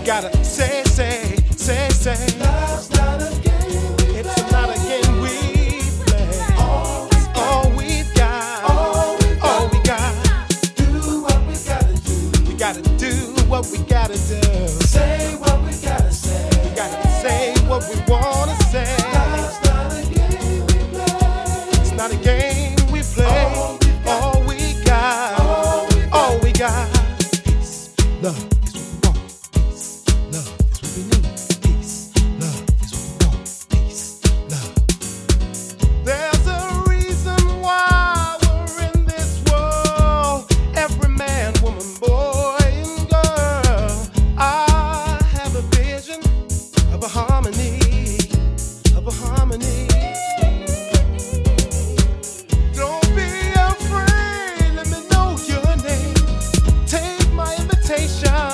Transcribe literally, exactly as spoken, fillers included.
gotta say, say, say, say. Love's not a game we It's play. not a game we play. All All we've got, all we all we got. do what we gotta do. We gotta do what we gotta do. Say what we gotta say. We gotta say what we want.